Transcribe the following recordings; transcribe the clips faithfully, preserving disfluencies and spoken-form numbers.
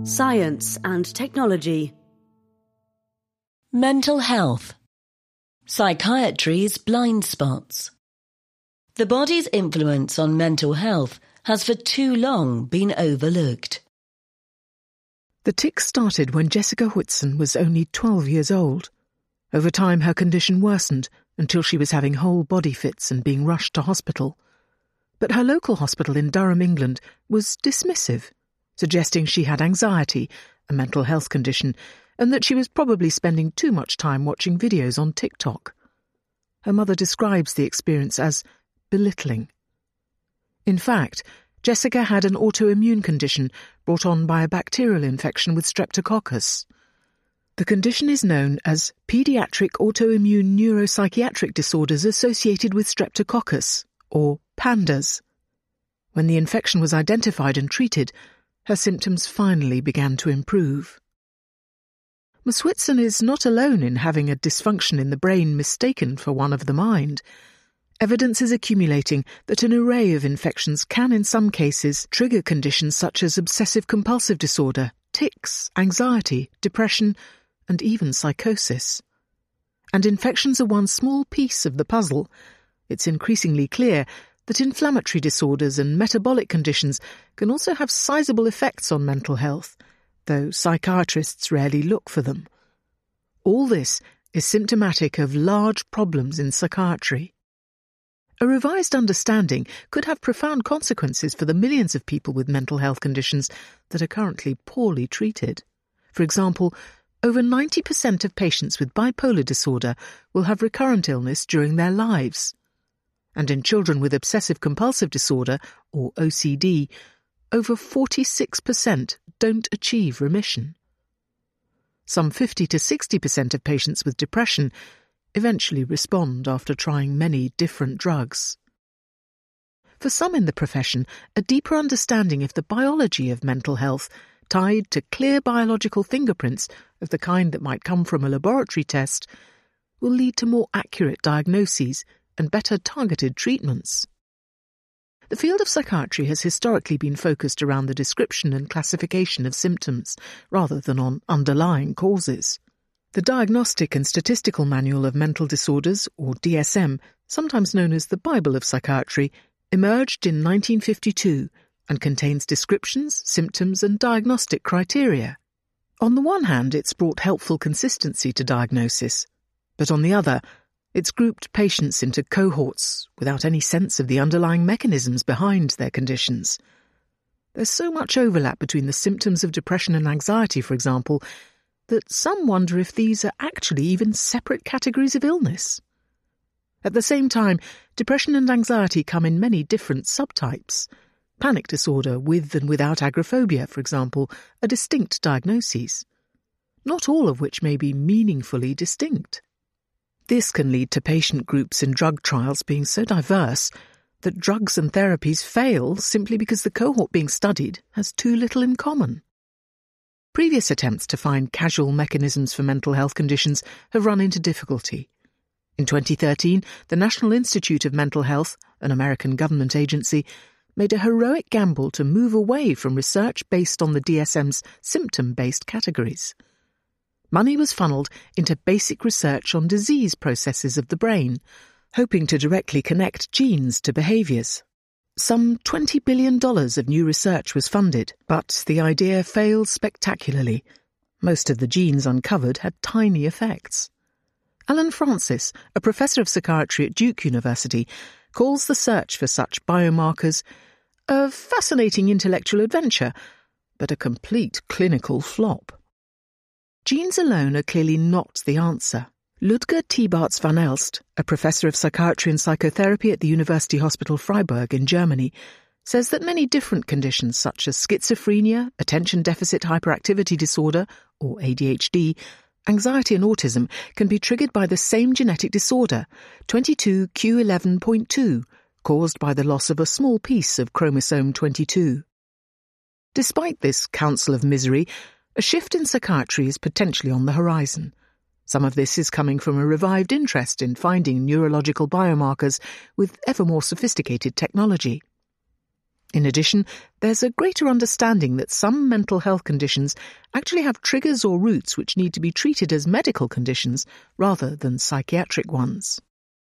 Science and technology. Mental health. Psychiatry's blind spots. The body's influence on mental health has for too long been overlooked. The tics started when Jessica Whitson was only twelve years old. Over time her condition worsened until she was having whole body fits and being rushed to hospital. But her local hospital in Durham, England, was dismissive, suggesting she had anxiety, a mental health condition, and that she was probably spending too much time watching videos on TikTok. Her mother describes the experience as belittling. In fact, Jessica had an autoimmune condition brought on by a bacterial infection with streptococcus. The condition is known as Pediatric Autoimmune Neuropsychiatric Disorders Associated with Streptococcus, or PANDAS. When the infection was identified and treated, her symptoms finally began to improve. Miss Whitson is not alone in having a dysfunction in the brain mistaken for one of the mind. Evidence is accumulating that an array of infections can in some cases trigger conditions such as obsessive-compulsive disorder, tics, anxiety, depression, and even psychosis. And infections are one small piece of the puzzle. It's increasingly clear that inflammatory disorders and metabolic conditions can also have sizable effects on mental health, though psychiatrists rarely look for them. All this is symptomatic of large problems in psychiatry. A revised understanding could have profound consequences for the millions of people with mental health conditions that are currently poorly treated. For example, over ninety percent of patients with bipolar disorder will have recurrent illness during their lives. And in children with obsessive-compulsive disorder, or O C D, over forty-six percent don't achieve remission. Some fifty to sixty percent of patients with depression eventually respond after trying many different drugs. For some in the profession, a deeper understanding of the biology of mental health, tied to clear biological fingerprints of the kind that might come from a laboratory test, will lead to more accurate diagnoses and better targeted treatments. The field of psychiatry has historically been focused around the description and classification of symptoms, rather than on underlying causes. The Diagnostic and Statistical Manual of Mental Disorders, or D S M, sometimes known as the Bible of Psychiatry, emerged in nineteen fifty-two and contains descriptions, symptoms and diagnostic criteria. On the one hand, it's brought helpful consistency to diagnosis, but on the other, it's grouped patients into cohorts without any sense of the underlying mechanisms behind their conditions. There's so much overlap between the symptoms of depression and anxiety, for example, that some wonder if these are actually even separate categories of illness. At the same time, depression and anxiety come in many different subtypes. Panic disorder with and without agoraphobia, for example, are distinct diagnoses, not all of which may be meaningfully distinct. This can lead to patient groups in drug trials being so diverse that drugs and therapies fail simply because the cohort being studied has too little in common. Previous attempts to find causal mechanisms for mental health conditions have run into difficulty. In twenty thirteen, the National Institute of Mental Health, an American government agency, made a heroic gamble to move away from research based on the D S M's symptom-based categories. Money was funneled into basic research on disease processes of the brain, hoping to directly connect genes to behaviours. Some twenty billion dollars of new research was funded, but the idea failed spectacularly. Most of the genes uncovered had tiny effects. Alan Francis, a professor of psychiatry at Duke University, calls the search for such biomarkers a fascinating intellectual adventure, but a complete clinical flop. Genes alone are clearly not the answer. Ludger Thiebarts van Elst, a professor of psychiatry and psychotherapy at the University Hospital Freiburg in Germany, says that many different conditions such as schizophrenia, attention deficit hyperactivity disorder, or A D H D, anxiety and autism can be triggered by the same genetic disorder, twenty-two q eleven point two, caused by the loss of a small piece of chromosome twenty-two. Despite this counsel of misery, a shift in psychiatry is potentially on the horizon. Some of this is coming from a revived interest in finding neurological biomarkers with ever more sophisticated technology. In addition, there's a greater understanding that some mental health conditions actually have triggers or roots which need to be treated as medical conditions rather than psychiatric ones.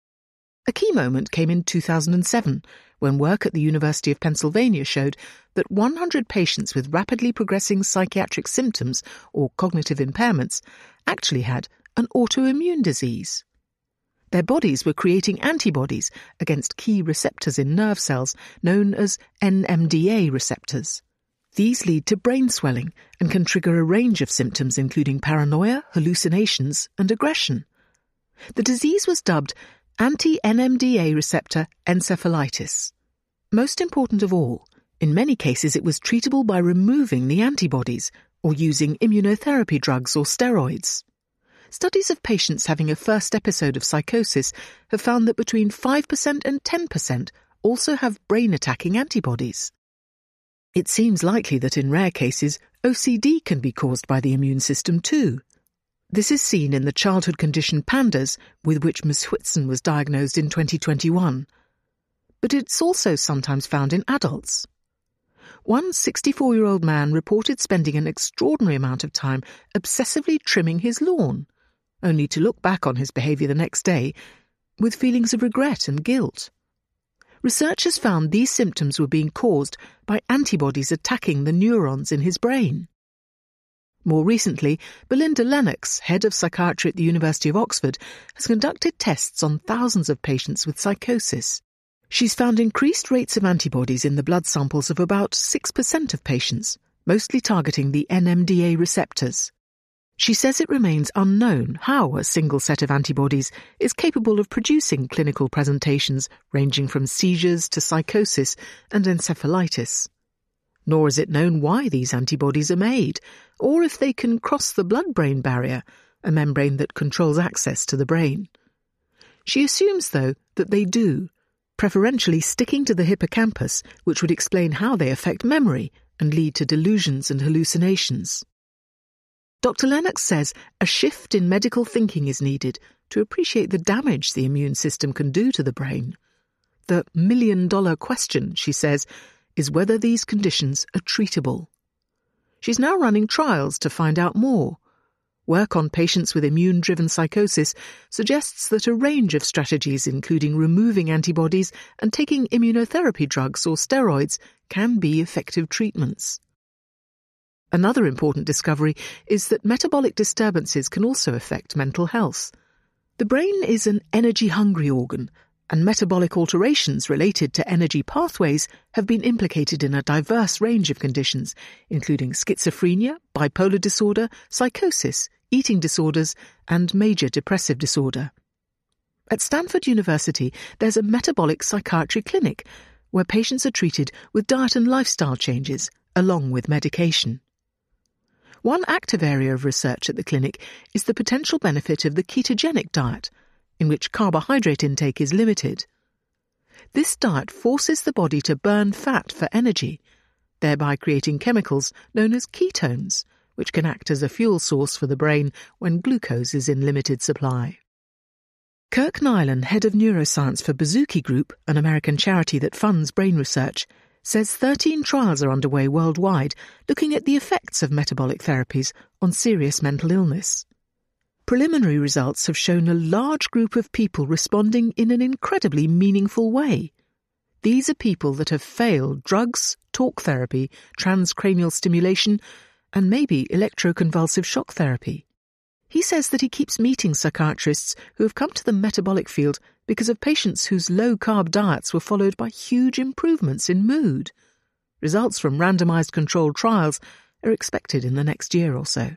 A key moment came in two thousand seven, when work at the University of Pennsylvania showed that one hundred patients with rapidly progressing psychiatric symptoms or cognitive impairments actually had an autoimmune disease. Their bodies were creating antibodies against key receptors in nerve cells known as N M D A receptors. These lead to brain swelling and can trigger a range of symptoms including paranoia, hallucinations, and aggression. The disease was dubbed anti-N M D A receptor encephalitis. Most important of all, in many cases it was treatable by removing the antibodies or using immunotherapy drugs or steroids. Studies of patients having a first episode of psychosis have found that between five percent and ten percent also have brain-attacking antibodies. It seems likely that in rare cases, O C D can be caused by the immune system too. This is seen in the childhood condition PANDAS, with which Miz Whitson was diagnosed in twenty twenty-one. But it's also sometimes found in adults. One sixty-four-year-old man reported spending an extraordinary amount of time obsessively trimming his lawn, only to look back on his behaviour the next day with feelings of regret and guilt. Researchers found these symptoms were being caused by antibodies attacking the neurons in his brain. More recently, Belinda Lennox, head of psychiatry at the University of Oxford, has conducted tests on thousands of patients with psychosis. She's found increased rates of antibodies in the blood samples of about six percent of patients, mostly targeting the N M D A receptors. She says it remains unknown how a single set of antibodies is capable of producing clinical presentations ranging from seizures to psychosis and encephalitis. Nor is it known why these antibodies are made, or if they can cross the blood-brain barrier, a membrane that controls access to the brain. She assumes, though, that they do, preferentially sticking to the hippocampus, which would explain how they affect memory and lead to delusions and hallucinations. Doctor Lennox says a shift in medical thinking is needed to appreciate the damage the immune system can do to the brain. The million-dollar question, she says, is whether these conditions are treatable. She's now running trials to find out more. Work on patients with immune-driven psychosis suggests that a range of strategies, including removing antibodies and taking immunotherapy drugs or steroids, can be effective treatments. Another important discovery is that metabolic disturbances can also affect mental health. The brain is an energy-hungry organ, and metabolic alterations related to energy pathways have been implicated in a diverse range of conditions, including schizophrenia, bipolar disorder, psychosis, eating disorders, and major depressive disorder. At Stanford University, there's a metabolic psychiatry clinic where patients are treated with diet and lifestyle changes, along with medication. One active area of research at the clinic is the potential benefit of the ketogenic diet, in which carbohydrate intake is limited. This diet forces the body to burn fat for energy, thereby creating chemicals known as ketones, which can act as a fuel source for the brain when glucose is in limited supply. Kirk Nyland, head of neuroscience for Bozuki Group, an American charity that funds brain research, says thirteen trials are underway worldwide looking at the effects of metabolic therapies on serious mental illness. Preliminary results have shown a large group of people responding in an incredibly meaningful way. These are people that have failed drugs, talk therapy, transcranial stimulation, and maybe electroconvulsive shock therapy. He says that he keeps meeting psychiatrists who have come to the metabolic field because of patients whose low-carb diets were followed by huge improvements in mood. Results from randomized controlled trials are expected in the next year or so.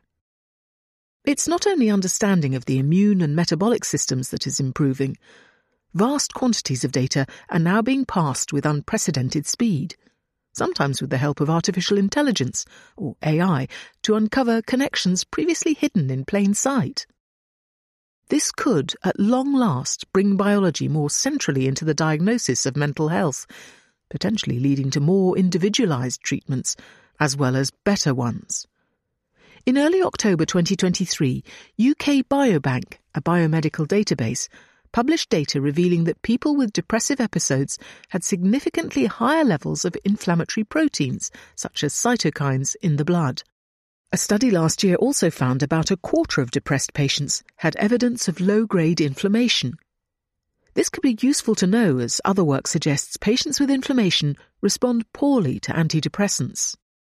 It's not only understanding of the immune and metabolic systems that is improving. Vast quantities of data are now being passed with unprecedented speed, sometimes with the help of artificial intelligence, or A I, to uncover connections previously hidden in plain sight. This could, at long last, bring biology more centrally into the diagnosis of mental health, potentially leading to more individualized treatments, as well as better ones. In early October twenty twenty-three, U K Biobank, a biomedical database, published data revealing that people with depressive episodes had significantly higher levels of inflammatory proteins, such as cytokines, in the blood. A study last year also found about a quarter of depressed patients had evidence of low-grade inflammation. This could be useful to know, as other work suggests patients with inflammation respond poorly to antidepressants.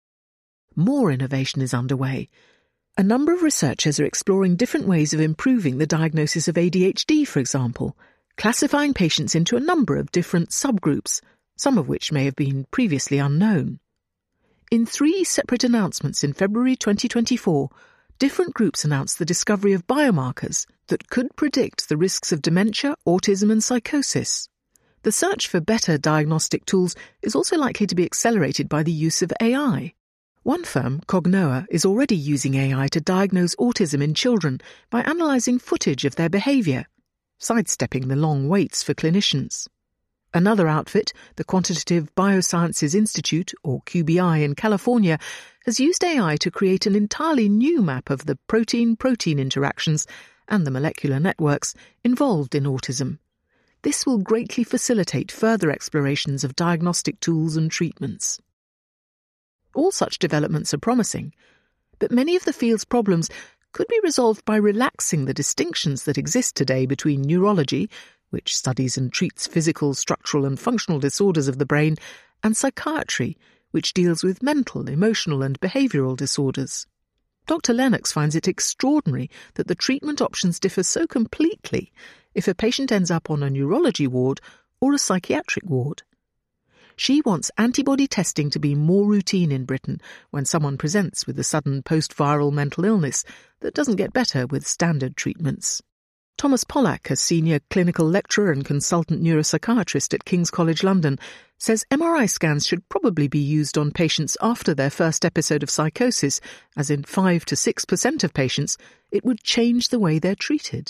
More innovation is underway. A number of researchers are exploring different ways of improving the diagnosis of A D H D, for example, classifying patients into a number of different subgroups, some of which may have been previously unknown. In three separate announcements in February twenty twenty-four, different groups announced the discovery of biomarkers that could predict the risks of dementia, autism and psychosis. The search for better diagnostic tools is also likely to be accelerated by the use of A I. One firm, Cognoa, is already using A I to diagnose autism in children by analysing footage of their behaviour, sidestepping the long waits for clinicians. Another outfit, the Quantitative Biosciences Institute, or Q B I in California, has used A I to create an entirely new map of the protein-protein interactions and the molecular networks involved in autism. This will greatly facilitate further explorations of diagnostic tools and treatments. All such developments are promising, but many of the field's problems could be resolved by relaxing the distinctions that exist today between neurology, which studies and treats physical, structural and functional disorders of the brain, and psychiatry, which deals with mental, emotional and behavioural disorders. Doctor Lennox finds it extraordinary that the treatment options differ so completely if a patient ends up on a neurology ward or a psychiatric ward. She wants antibody testing to be more routine in Britain when someone presents with a sudden post-viral mental illness that doesn't get better with standard treatments. Thomas Pollack, a senior clinical lecturer and consultant neuropsychiatrist at King's College London, says M R I scans should probably be used on patients after their first episode of psychosis, as in five to six percent of patients, it would change the way they're treated.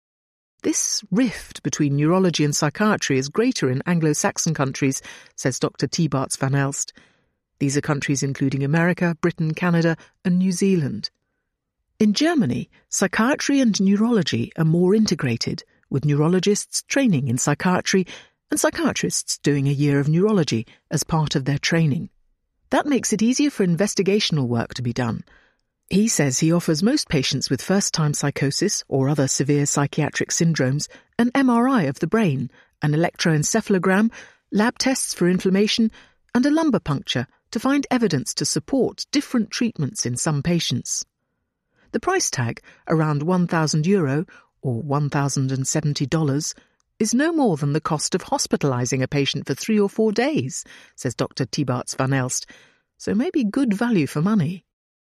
This rift between neurology and psychiatry is greater in Anglo-Saxon countries, says Doctor T. Bartz van Elst. These are countries including America, Britain, Canada and New Zealand. In Germany, psychiatry and neurology are more integrated, with neurologists training in psychiatry and psychiatrists doing a year of neurology as part of their training. That makes it easier for investigational work to be done. He says he offers most patients with first-time psychosis or other severe psychiatric syndromes an M R I of the brain, an electroencephalogram, lab tests for inflammation, and a lumbar puncture to find evidence to support different treatments in some patients. The price tag, around one thousand euro, or one thousand seventy dollars, is no more than the cost of hospitalising a patient for three or four days, says Doctor T. Bartz van Elst, so maybe good value for money.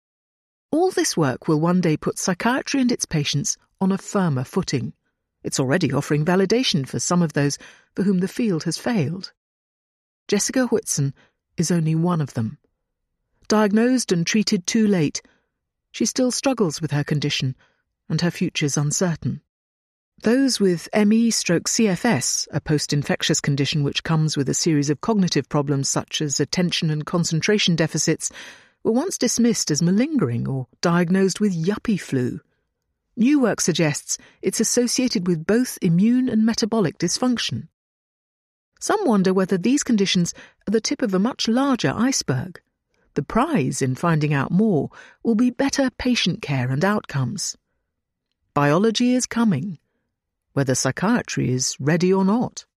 All this work will one day put psychiatry and its patients on a firmer footing. It's already offering validation for some of those for whom the field has failed. Jessica Whitson is only one of them. Diagnosed and treated too late, she still struggles with her condition, and her future's uncertain. Those with M E stroke C F S, a post-infectious condition which comes with a series of cognitive problems such as attention and concentration deficits, were once dismissed as malingering or diagnosed with yuppie flu. New work suggests it's associated with both immune and metabolic dysfunction. Some wonder whether these conditions are the tip of a much larger iceberg. The prize in finding out more will be better patient care and outcomes. Biology is coming, whether psychiatry is ready or not.